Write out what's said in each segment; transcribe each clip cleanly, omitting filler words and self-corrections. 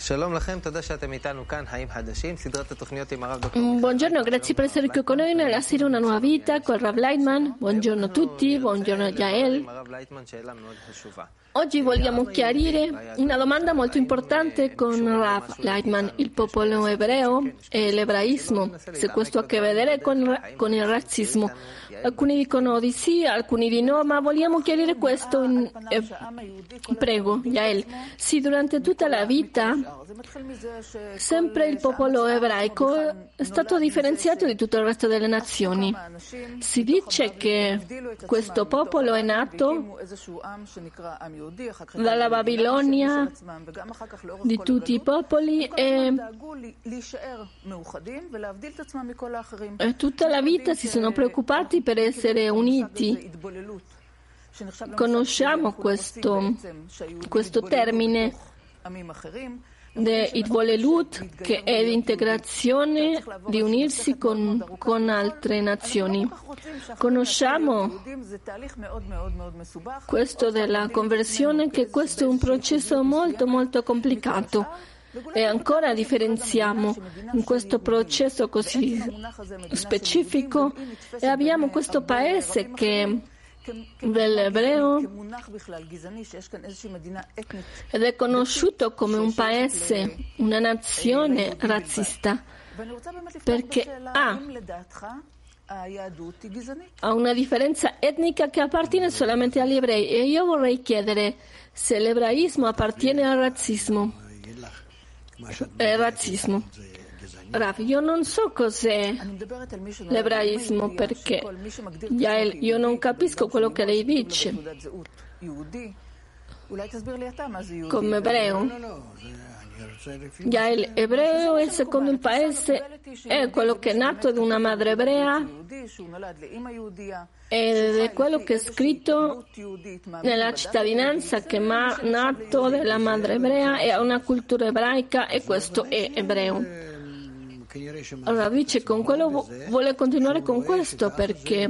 Buongiorno, grazie per essere qui con noi nella serie Una nuova vita con Rav Leitman. Buongiorno a tutti, buongiorno Yael. Oggi vogliamo chiarire una domanda molto importante con Rav Leitman: il popolo ebreo e l'ebraismo, se questo ha a che vedere con il razzismo. Alcuni dicono di sì, alcuni di no, ma vogliamo chiarire questo. Prego, Yael. Sì, durante tutta la vita sempre il popolo ebraico è stato differenziato di tutto il resto delle nazioni. Si dice che questo popolo è nato dalla Babilonia di tutti i popoli e tutta la vita si sono preoccupati per essere uniti. Conosciamo questo termine Idvolelut, che è l'integrazione, di unirsi con altre nazioni. Conosciamo questo della conversione, che questo è un processo molto molto complicato e ancora differenziamo in questo processo così specifico e abbiamo questo paese che dell'ebreo ed è conosciuto come un paese, una nazione razzista, perché ha una differenza etnica che appartiene solamente agli ebrei. E io vorrei chiedere se l'ebraismo appartiene al razzismo. Rav, io non so cos'è l'ebraismo, perché io non capisco quello che lei dice come ebreo. Yael, ebreo è secondo il paese, è quello che è nato da una madre ebrea ed è quello che è scritto nella cittadinanza, che è nato dalla madre ebrea e ha una cultura ebraica, e questo è ebreo. Allora dice con quello vuole continuare con questo, perché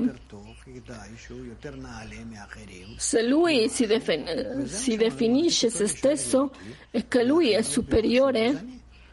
se lui si definisce se stesso e che lui è superiore,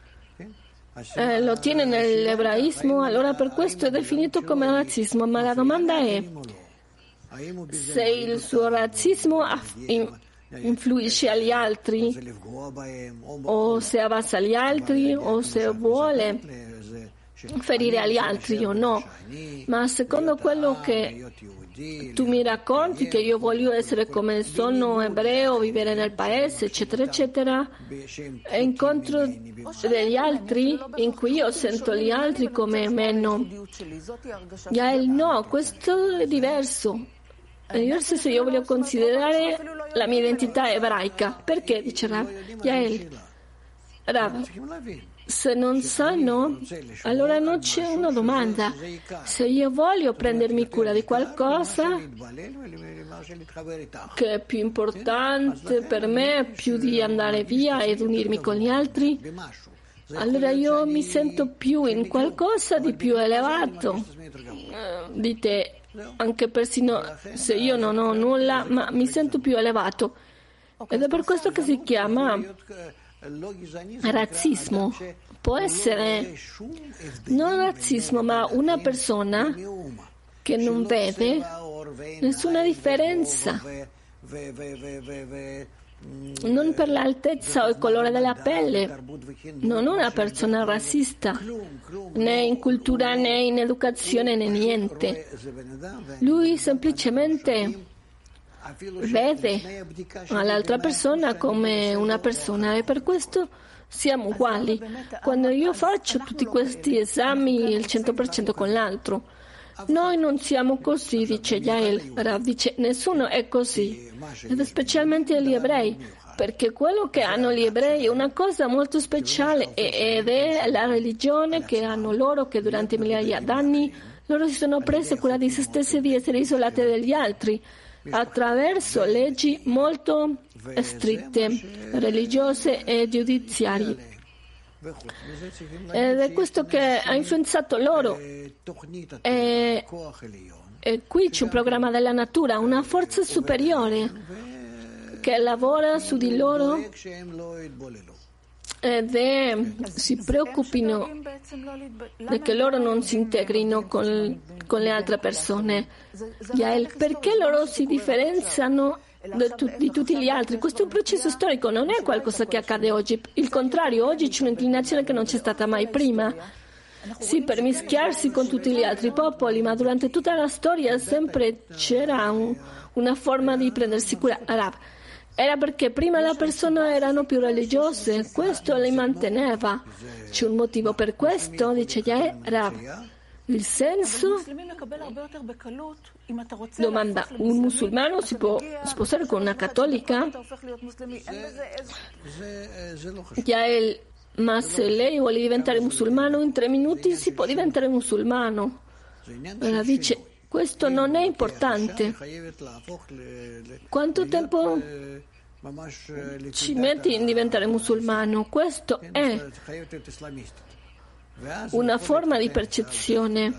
lo tiene nell'ebraismo, allora per questo è definito come razzismo. Ma la domanda è se il suo razzismo influisce agli altri, o se abbassa gli altri, o se vuole ferire agli altri o no. Ma secondo quello che tu mi racconti, che io voglio essere come sono ebreo, vivere nel paese, eccetera eccetera, e incontro degli altri in cui io sento gli altri come meno. No, questo è diverso. È diverso se io voglio considerare la mia identità ebraica. Perché? Dice Rav. Rav, se non sanno, allora non c'è una domanda. Se io voglio prendermi cura di qualcosa che è più importante per me, più di andare via ed unirmi con gli altri, allora io mi sento più in qualcosa di più elevato di te, anche persino se io non ho nulla, ma mi sento più elevato. Ed è per questo che si chiama razzismo. Può essere non razzismo, ma una persona che non vede nessuna differenza, non per l'altezza o il colore della pelle, non una persona razzista, né in cultura, né in educazione, né niente. Lui semplicemente vede all'altra persona come una persona, e per questo siamo uguali. Quando io faccio tutti questi esami il 100% con l'altro, noi non siamo così, dice Yael. Rav dice nessuno è così, ed specialmente gli ebrei, perché quello che hanno gli ebrei è una cosa molto speciale, ed è la religione che hanno loro, che durante migliaia d'anni loro si sono prese cura di se stessi e di essere isolati dagli altri attraverso leggi molto strette, religiose e giudiziarie. Ed è questo che ha influenzato loro. E qui c'è un programma della natura, una forza superiore che lavora su di loro si preoccupino che loro non si integrino con le altre persone. Yael, perché loro si differenziano di tutti gli altri? Questo è un processo storico, non è qualcosa che accade oggi. Il contrario, oggi c'è un'inclinazione che non c'è stata mai prima. Sì, per mischiarsi con tutti gli altri popoli, ma durante tutta la storia sempre c'era una forma di prendersi cura. Era perché prima le persone erano più religiose, questo le manteneva. C'è un motivo per questo, dice Rav. Il senso? Domanda, un musulmano si può sposare con una cattolica? Yael, ma se lei vuole diventare musulmano in 3 minuti si può diventare musulmano. Rav dice, questo non è importante. Quanto tempo ci metti in diventare musulmano? Questo è una forma di percezione.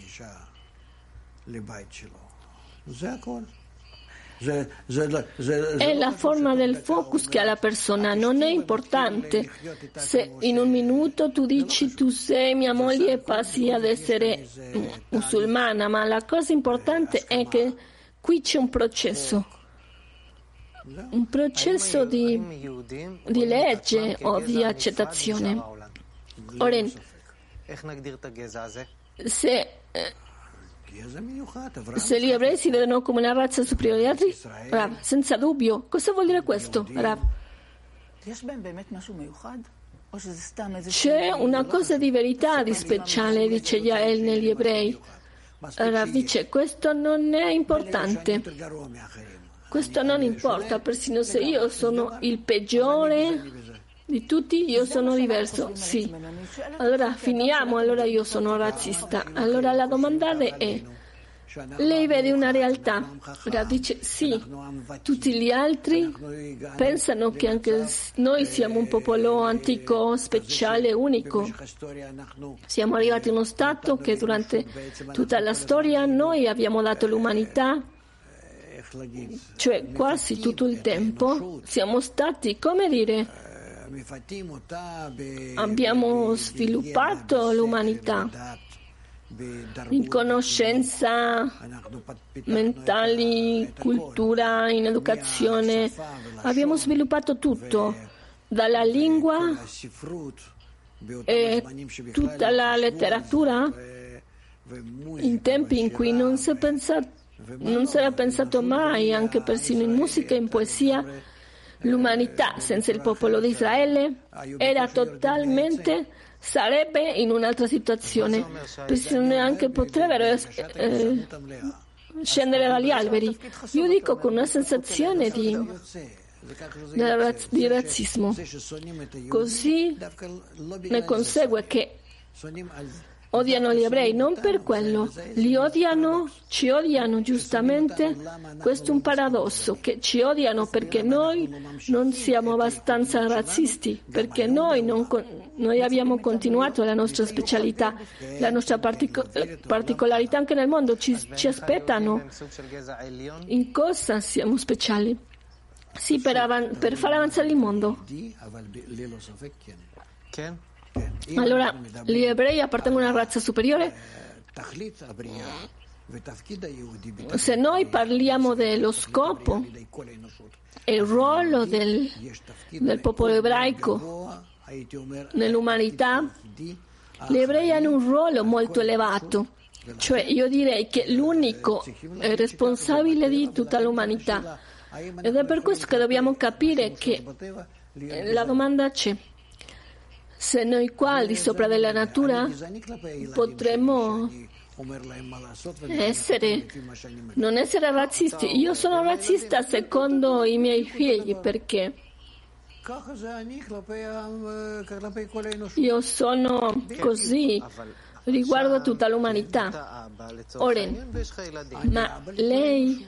È la forma del focus che ha la persona, non è importante se in un minuto tu dici tu sei mia moglie e passi ad essere musulmana, ma la cosa importante è che qui c'è un processo di legge o di accettazione. Oren, se gli ebrei si vedono come una razza superiore agli altri, Rav, senza dubbio. Cosa vuol dire questo, Rav? C'è una cosa di verità, di speciale, dice Yael negli ebrei. Rav dice, questo non è importante. Questo non importa, persino se io sono il peggiore di tutti, io sono diverso, sì. Allora finiamo, allora io sono razzista. Allora la domanda è, lei vede una realtà? Rav dice sì, tutti gli altri pensano che anche noi siamo un popolo antico, speciale, unico. Siamo arrivati a uno stato che durante tutta la storia noi abbiamo dato l'umanità, cioè quasi tutto il tempo siamo stati, come dire, abbiamo sviluppato l'umanità in conoscenza mentali, cultura, in educazione. Abbiamo sviluppato tutto, dalla lingua e tutta la letteratura, in tempi in cui non si era pensato mai, anche persino in musica e in poesia. L'umanità senza il popolo di Israele sarebbe in un'altra situazione. Persone anche potrebbero scendere dagli alberi. Io dico con una sensazione di razzismo. Così ne consegue che odiano gli ebrei, non per quello, li odiano, ci odiano giustamente. Questo è un paradosso, che ci odiano perché noi non siamo abbastanza razzisti, perché noi abbiamo continuato la nostra specialità, la nostra particolarità anche nel mondo, ci aspettano. In cosa siamo speciali? Sì, per far avanzare il mondo. Allora, gli ebrei appartengono a una razza superiore? Se noi parliamo dello scopo e il ruolo del popolo ebraico nell'umanità, gli ebrei hanno un ruolo molto elevato. Cioè, io direi che l'unico responsabile di tutta l'umanità. Ed è per questo che dobbiamo capire che la domanda c'è. Se noi qua, al di sopra della natura, potremmo non essere razzisti. Io sono razzista secondo i miei figli, perché io sono così riguardo a tutta l'umanità. Oren, ma lei...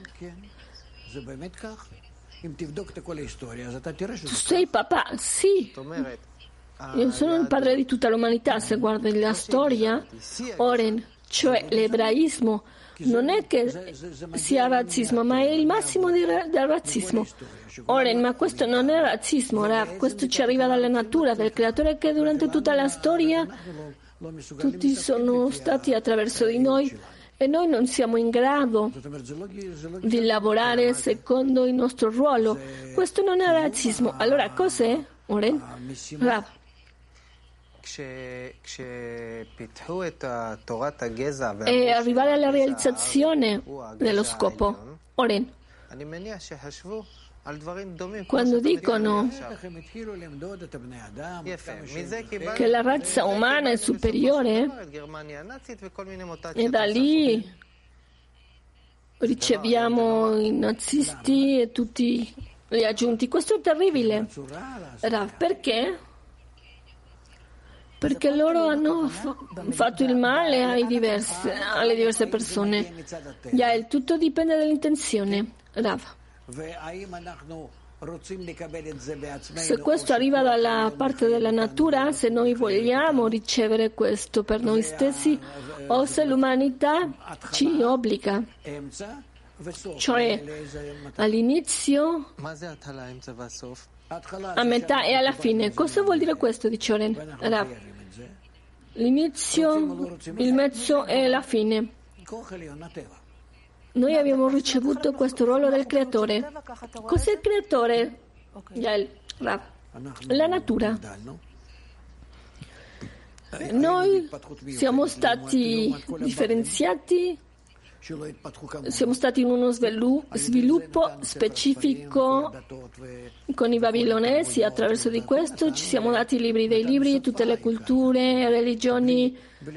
Tu sei papà? Sì. Io sono il padre di tutta l'umanità. Se guardi la storia, Oren, cioè l'ebraismo, non è che sia razzismo, ma è il massimo del razzismo. Ora, ma questo non è razzismo, questo ci arriva dalla natura del creatore, che durante tutta la storia tutti sono stati attraverso di noi e noi non siamo in grado di lavorare secondo il nostro ruolo. Questo non è razzismo. Allora cos'è, Oren? Rav. E arrivare alla realizzazione dello scopo. Oren. Quando dicono che la razza umana è superiore, e da lì riceviamo i nazisti e tutti gli aggiunti. Questo è terribile. Perché? Perché loro hanno fatto il male alle diverse persone. Il tutto dipende dall'intenzione. Rav. Se questo arriva dalla parte della natura, se noi vogliamo ricevere questo per noi stessi o se l'umanità ci obbliga, cioè all'inizio, a metà e alla fine. Cosa vuol dire questo, dice Oren? L'inizio, il mezzo e la fine. Noi abbiamo ricevuto questo ruolo del creatore. Cos'è il creatore? La natura. Noi siamo stati differenziati, siamo stati in uno sviluppo specifico con i babilonesi. Attraverso di questo ci siamo dati i libri dei libri, tutte le culture, religioni.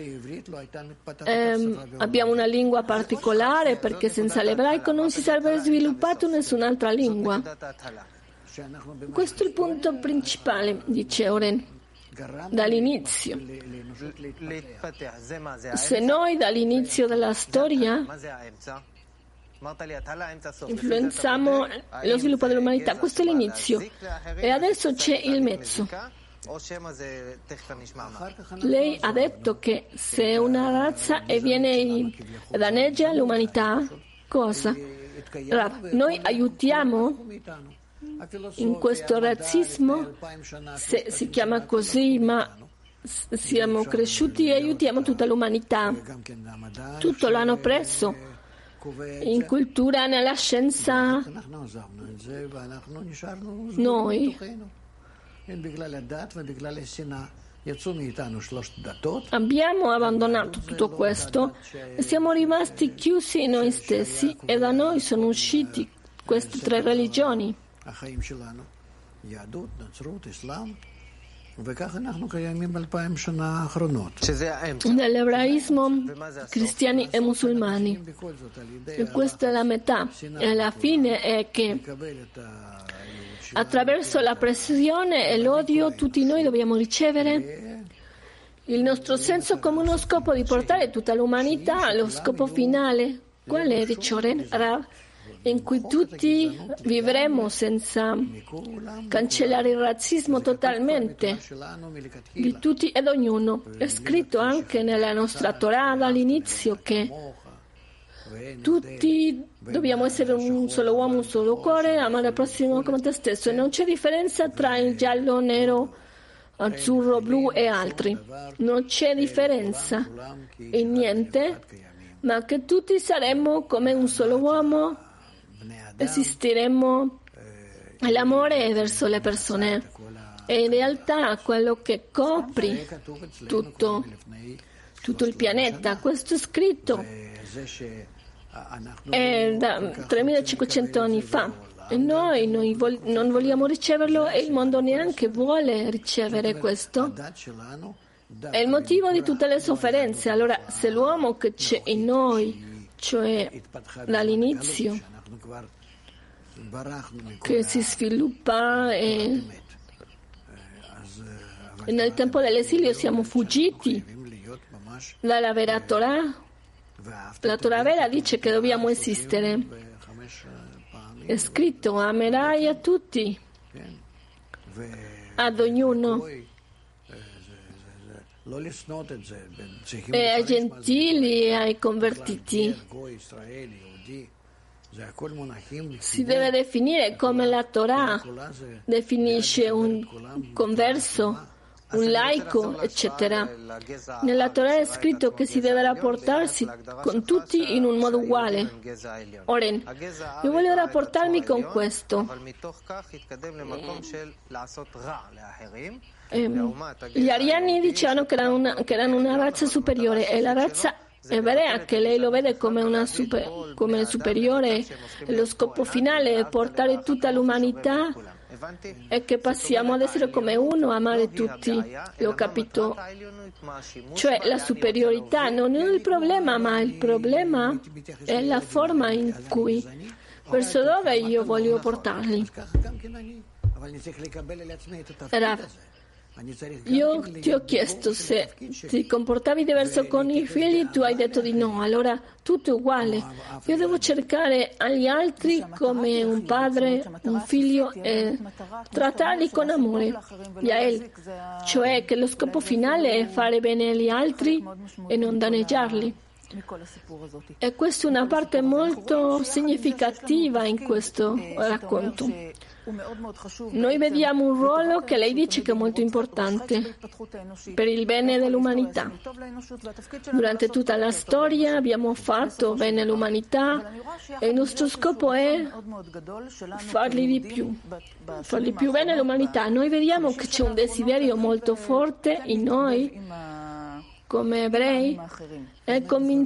Abbiamo una lingua particolare perché senza l'ebraico non si sarebbe sviluppato nessun'altra lingua. Questo è il punto principale, dice Oren, dall'inizio. Se noi dall'inizio della storia influenziamo lo sviluppo dell'umanità, questo è l'inizio e adesso c'è il mezzo. Lei ha detto che se una razza e viene danneggia l'umanità, cosa? Noi aiutiamo in questo razzismo, se si chiama così, ma siamo cresciuti e aiutiamo tutta l'umanità. Tutto l'hanno preso in cultura, nella scienza. Noi abbiamo abbandonato tutto questo e siamo rimasti chiusi in noi stessi e da noi sono usciti queste tre religioni. Nell'ebraismo, cristiani e musulmani. E questa è la metà. E la fine è che attraverso la pressione e l'odio tutti noi dobbiamo ricevere il nostro senso come uno scopo di portare tutta l'umanità allo scopo finale. Qual è, dice Rav? In cui tutti vivremo senza cancellare il razzismo totalmente, di tutti ed ognuno. È scritto anche nella nostra Torah dall'inizio che tutti dobbiamo essere un solo uomo, un solo cuore, amare il prossimo come te stesso, e non c'è differenza tra il giallo, nero, azzurro, blu e altri. Non c'è differenza in niente, ma che tutti saremo come un solo uomo. Esisteremo l'amore verso le persone e in realtà quello che copri tutto il pianeta. Questo è scritto da 3500 anni fa e noi non vogliamo riceverlo e il mondo neanche vuole ricevere questo. È il motivo di tutte le sofferenze. Allora, se l'uomo che c'è in noi, cioè dall'inizio, che si sviluppa e nel tempo dell'esilio siamo fuggiti dalla vera Torah. La Torah vera dice che dobbiamo esistere. È scritto: amerai a tutti, ad ognuno. e ai gentili e ai convertiti. Si deve definire come la Torah definisce un converso, un laico, eccetera. Nella Torah è scritto che si deve rapportarsi con tutti in un modo uguale. Oren, io voglio rapportarmi con questo. Gli ariani dicevano che erano una razza superiore e la razza ebrea, che lei lo vede come come superiore, e lo scopo finale è portare tutta l'umanità e che passiamo ad essere come uno, amare tutti. L'ho capito. Cioè la superiorità non è il problema, ma il problema è la forma in cui, verso dove io voglio portarli. Rav, io ti ho chiesto se ti comportavi diverso con i figli, tu hai detto di no, allora tutto è uguale. Io devo cercare agli altri come un padre, un figlio e trattarli con amore, Yael, cioè che lo scopo finale è fare bene agli altri e non danneggiarli. E questa è una parte molto significativa in questo racconto. Noi vediamo un ruolo che lei dice che è molto importante per il bene dell'umanità. Durante tutta la storia abbiamo fatto bene all'umanità e il nostro scopo è fargli più bene all'umanità. Noi vediamo che c'è un desiderio molto forte in noi come ebrei è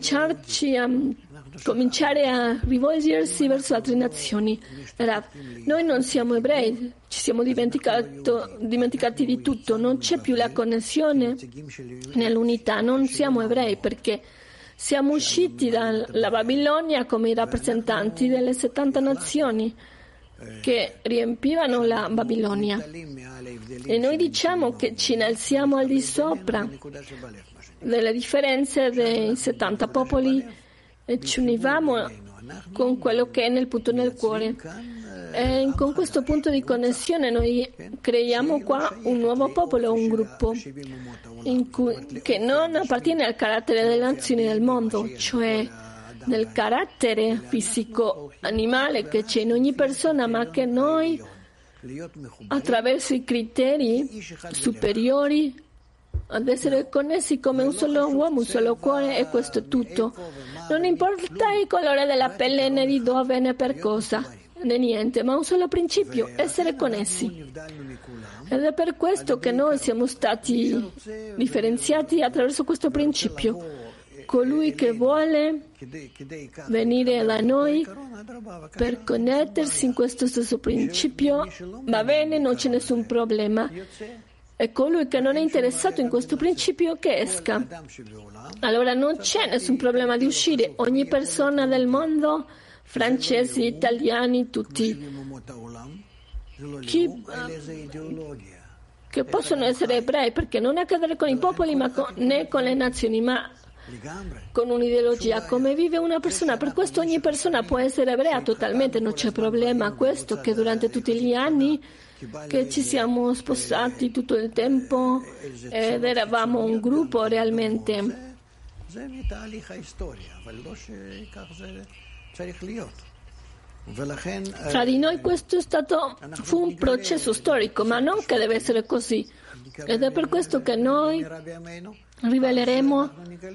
cominciare a rivolgersi verso altre nazioni. Noi non siamo ebrei, ci siamo dimenticati di tutto, non c'è più la connessione nell'unità, non siamo ebrei perché siamo usciti dalla Babilonia come i rappresentanti delle 70 nazioni che riempivano la Babilonia. E noi diciamo che ci innalziamo al di sopra delle differenze dei 70 popoli e ci univamo con quello che è nel punto del cuore. E con questo punto di connessione noi creiamo qua un nuovo popolo, un gruppo che non appartiene al carattere delle nazioni del mondo, cioè del carattere fisico animale che c'è in ogni persona, ma che noi attraverso i criteri superiori ad essere connessi come un solo uomo, un solo cuore, e questo è tutto. Non importa il colore della pelle, né di dove, né per cosa, né niente, ma un solo principio, essere connessi. Ed è per questo che noi siamo stati differenziati attraverso questo principio. Colui che vuole venire da noi per connettersi in questo stesso principio, va bene, non c'è nessun problema. E colui che non è interessato in questo principio che esca. Allora non c'è nessun problema di uscire. Ogni persona del mondo, francesi, italiani, tutti, che possono essere ebrei, perché non ha a che vedere con i popoli né con le nazioni, ma con un'ideologia, come vive una persona. Per questo ogni persona può essere ebrea totalmente, non c'è problema. Questo che durante tutti gli anni che ci siamo sposati tutto il tempo ed eravamo un gruppo realmente. Tra di noi questo fu un processo storico, ma non che deve essere così. Ed è per questo che noi riveleremo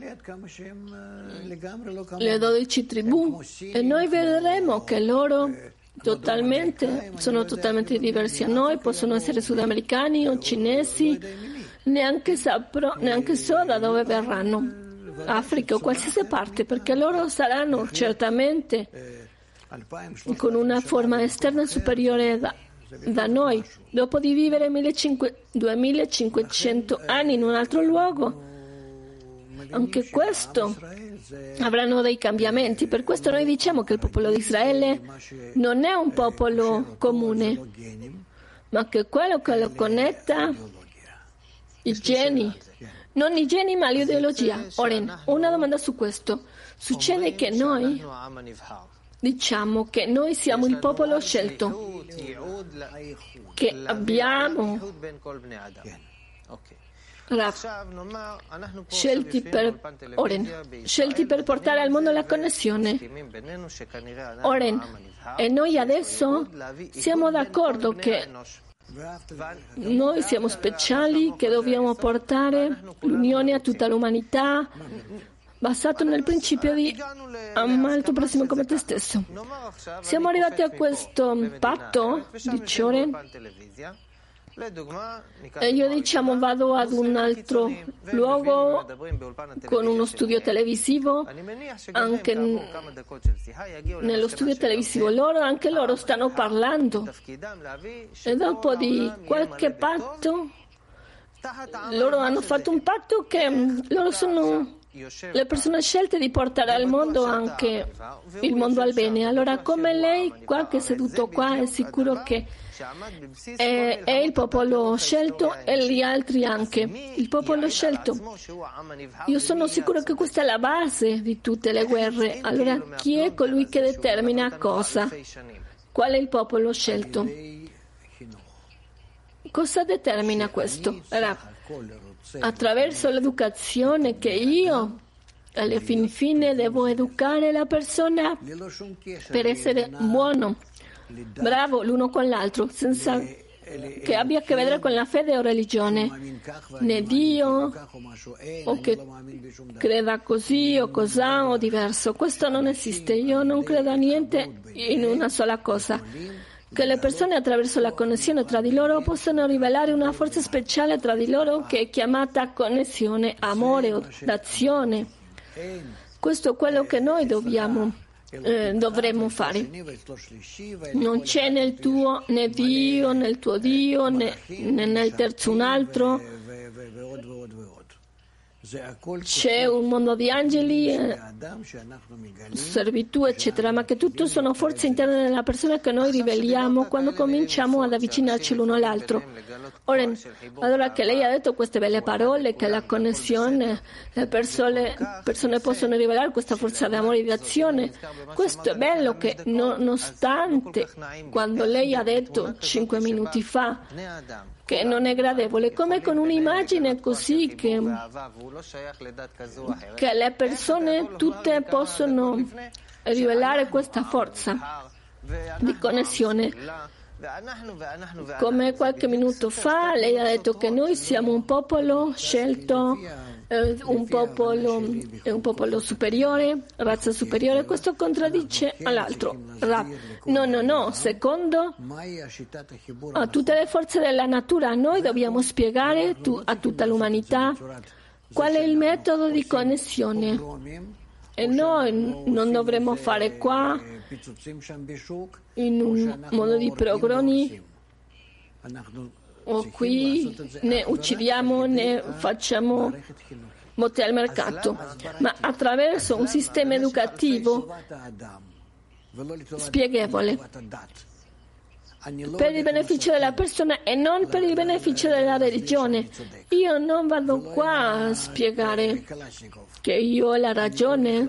le 12 tribù e noi vedremo che loro sono totalmente diversi a noi, possono essere sudamericani o cinesi, neanche so da dove verranno, Africa o qualsiasi parte, perché loro saranno certamente con una forma esterna superiore da noi. Dopo di vivere 2500 anni in un altro luogo, anche questo avranno dei cambiamenti. Per questo noi diciamo che il popolo di Israele non è un popolo comune, ma che quello che lo connetta i geni, non i geni ma l'ideologia. Ora, una domanda su questo. Succede che noi diciamo che noi siamo il popolo scelto, che abbiamo scelti per portare al mondo la connessione. Oren, e noi adesso siamo d'accordo che noi siamo speciali, che dobbiamo portare l'unione a tutta l'umanità, basato nel principio di amare il tuo prossimo come te stesso. Siamo arrivati a questo patto, dice Oren, e io vado ad un altro luogo con uno studio televisivo, anche nello studio televisivo anche loro stanno parlando, e dopo di qualche patto loro hanno fatto un patto che loro sono le persone scelte di portare al mondo anche il mondo al bene. Allora, come lei qua che è seduto qua è sicuro che è il popolo scelto e gli altri anche il popolo scelto. Io sono sicuro che questa è la base di tutte le guerre. Allora, chi è colui che determina cosa? Qual è il popolo scelto? Cosa determina questo? Attraverso l'educazione che io alla fine devo educare la persona per essere buono, bravo l'uno con l'altro, senza che abbia a che vedere con la fede o religione, né Dio, o che creda così o cos'ha o diverso. Questo non esiste. Io non credo a niente in una sola cosa. Che le persone attraverso la connessione tra di loro possono rivelare una forza speciale tra di loro che è chiamata connessione, amore o d'azione. Questo è quello che noi dovremmo fare. Non c'è nel tuo né Dio, nel tuo Dio, né nel terzo un altro. C'è un mondo di angeli, servitù, eccetera, ma che tutto sono forze interne della persona che noi riveliamo quando cominciamo ad avvicinarci l'uno all'altro. Ora, allora che lei ha detto queste belle parole, che la connessione, le persone possono rivelare questa forza di amore e di azione, questo è bello, che nonostante quando lei ha detto 5 minuti fa che non è gradevole, come con un'immagine così che le persone tutte possono rivelare questa forza di connessione. Come qualche minuto fa lei ha detto che noi siamo un popolo scelto, un popolo superiore, razza superiore. Questo contraddice all'altro. No, secondo a tutte le forze della natura noi dobbiamo spiegare a tutta l'umanità qual è il metodo di connessione, e noi non dovremmo fare qua in un modo di progroni o qui ne uccidiamo né facciamo botte al mercato, ma attraverso un sistema educativo spieghevole per il beneficio della persona e non per il beneficio della religione. Io non vado qua a spiegare che io ho la ragione.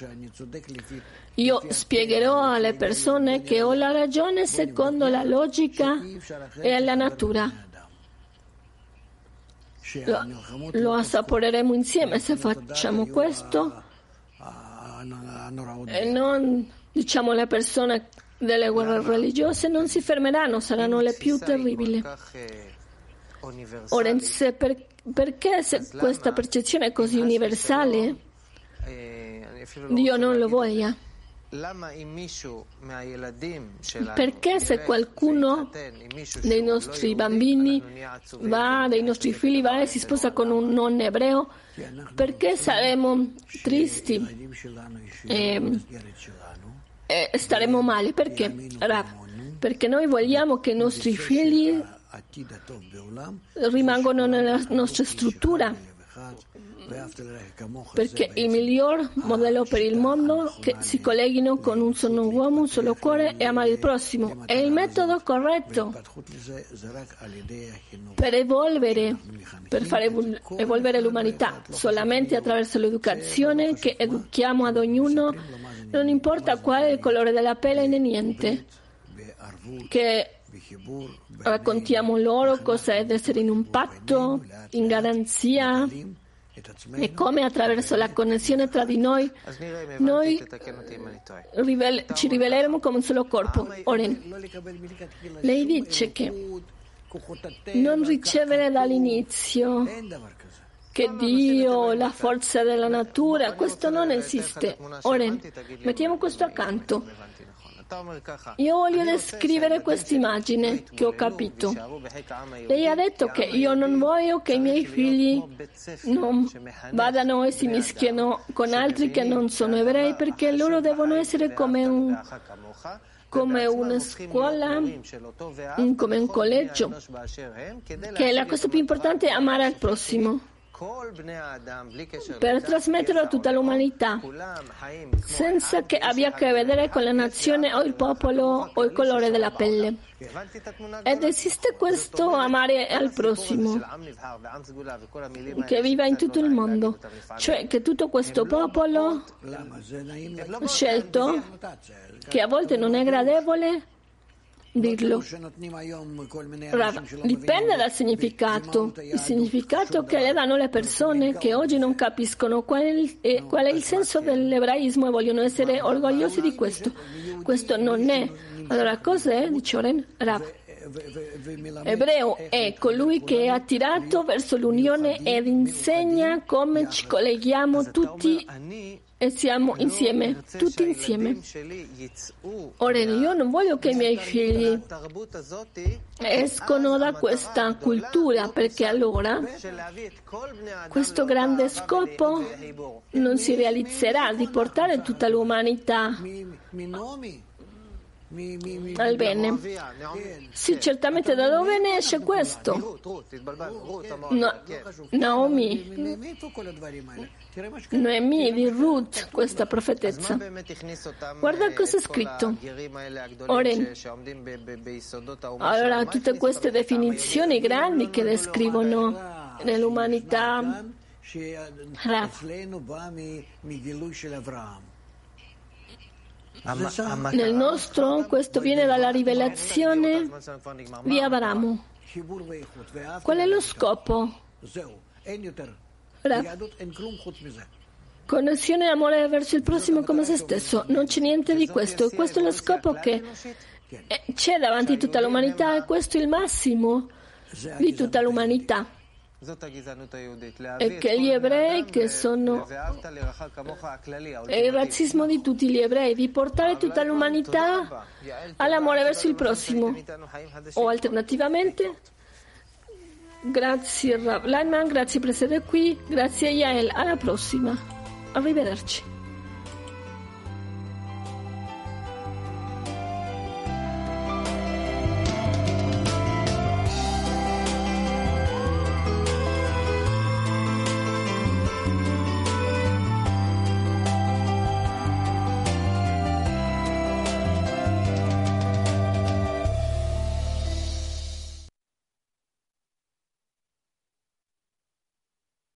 Io spiegherò alle persone che ho la ragione secondo la logica e la natura. Lo assaporeremo insieme se facciamo questo, e non diciamo alle persone delle guerre religiose non si fermeranno, saranno le più terribili. Ora, perché se questa percezione è così universale, Dio non lo voglia? Perché se qualcuno dei nostri bambini dei nostri figli va e si sposa con un non ebreo, perché saremo tristi e staremo male? Perché? Perché noi vogliamo che i nostri figli rimangano nella nostra struttura, perché il miglior modello per il mondo è che si colleghino con un solo uomo, un solo cuore e amare il prossimo. È il metodo corretto per fare evolvere l'umanità, solamente attraverso l'educazione che educhiamo ad ognuno, non importa qual è il colore della pelle né niente, che raccontiamo loro cosa è essere in un patto, in garanzia, e come attraverso la connessione tra di noi ci riveleremo come un solo corpo. Oren, lei dice che non ricevere dall'inizio che Dio, la forza della natura, questo non esiste. Oren, mettiamo questo accanto. Io voglio descrivere questa immagine che ho capito. Lei ha detto che io non voglio che i miei figli non vadano e si mischiano con altri che non sono ebrei, perché loro devono essere come una scuola, come un collegio, che la cosa più importante è amare al prossimo, per trasmetterlo a tutta l'umanità, senza che abbia a che vedere con la nazione o il popolo o il colore della pelle. Ed esiste questo amare al prossimo che viva in tutto il mondo, cioè che tutto questo popolo scelto, che a volte non è gradevole dirlo, dipende dal significato. Il significato che le danno le persone che oggi non capiscono qual è il senso dell'ebraismo e vogliono essere orgogliosi di questo. Questo non è. Allora, cos'è? Dice Oren Rav. Ebreo è colui che è attirato verso l'unione ed insegna come ci colleghiamo tutti e siamo insieme, tutti insieme. Ora io non voglio che i miei figli escono da questa cultura, perché allora questo grande scopo non si realizzerà, di portare tutta l'umanità al bene. Sì, certamente. Da dove ne esce questo? Noemi di Ruth, questa profetezza. Guarda cosa è scritto. Oren. Allora, tutte queste definizioni grandi che descrivono nell'umanità, nel nostro, questo viene dalla rivelazione di Abramo. Qual è lo scopo? Connessione e amore verso il prossimo come se stesso. Non c'è niente di questo. E questo è lo scopo che c'è davanti a tutta l'umanità, e questo è il massimo di tutta l'umanità. E che gli ebrei, che sono il razzismo di tutti gli ebrei, di portare tutta l'umanità all'amore verso il prossimo, o alternativamente. Grazie Rav Leinman, grazie per essere qui, grazie Yael, alla prossima, arrivederci.